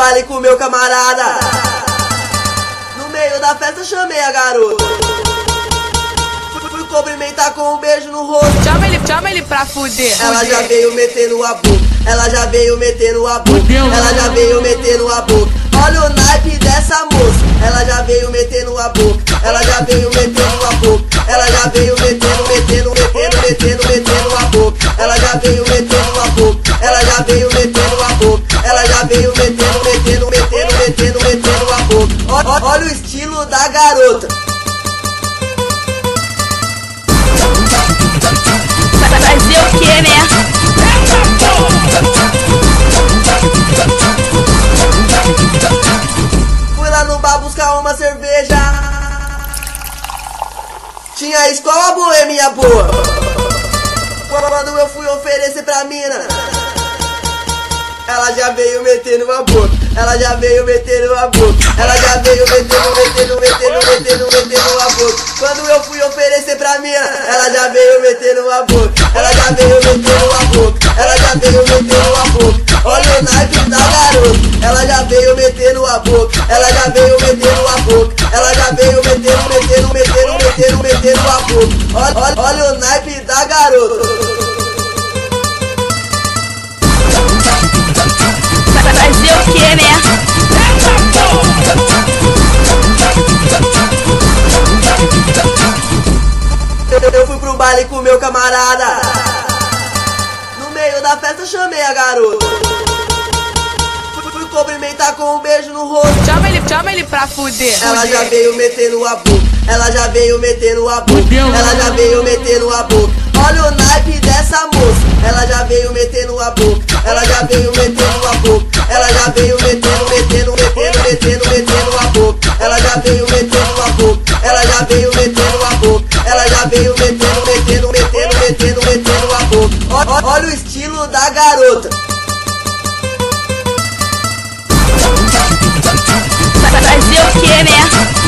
baile com meu camarada. No meio da festa chamei a garota. Fui cumprimentar com um beijo no rosto. Chama ele pra fuder. Ela já veio metendo a boca. Ela já veio metendo a boca. Ela já veio metendo a boca. Olha o naipe dessa moça. Ela já veio metendo a boca. Ela já veio metendo a boca. Ela já veio metendo a boca. Ela já veio metendo a boca. Ela já veio metendo a boca. Ela já veio metendo a boca. Olha o estilo da garota. Fazer o que, né? Fui lá no bar buscar uma cerveja. Tinha escola boêmia boa. Quando eu fui oferecer pra mina, ela já veio metendo a boca. Ela já veio metendo a boca. Ela já veio metendo a boca. Quando eu fui oferecer pra mina, ela já veio metendo a boca. Ela já veio metendo a boca. Ela já veio metendo a boca. Olha o naipe da garota. Ela já veio metendo a boca. Ela já veio metendo a boca. Ela já veio metendo a boca. Olha o naipe da garota. Fazer o que, né? Eu fui pro baile com meu camarada. No meio da festa chamei a garota. Fui cumprimentar com um beijo no rosto. Chama ele pra fuder. Ela já veio metendo a boca. Ela já veio metendo a boca. Ela já veio metendo a boca. Olha o naipe dessa moça. Ela já veio metendo a boca. Ela já veio metendo a boca. Ela já veio metendo a boca. Ela já veio metendo a boca. Ela já veio metendo a boca. Ela já veio metendo a boca. Olha o estilo da garota. Fazer o que, né?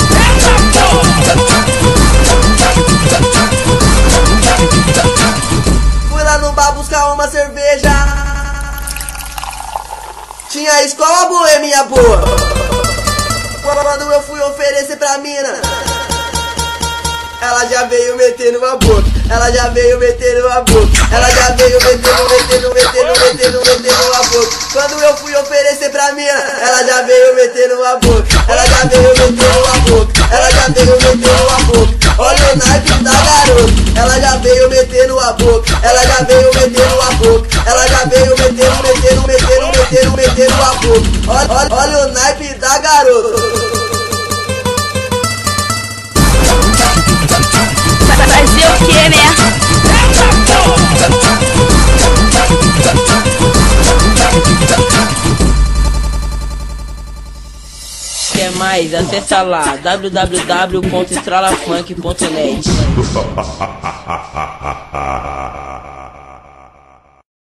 Fui lá no bar buscar uma cerveja. Tinha escola boêmia boa. Quando eu fui oferecer pra mina, ela já veio metendo a boca. Ela já veio metendo a boca. Ela já veio metendo a boca. Quando eu fui oferecer pra mina, ela já veio metendo a boca. Ela já veio metendo a boca. Ela já veio metendo a boca. Olha o naipe da garota. Ela já veio metendo a boca. Ela já veio metendo a boca. Ela já veio metendo a boca. Olha o naipe da garota. Fazer o que, né? Quer mais? Acessa lá www.estralafunk.net.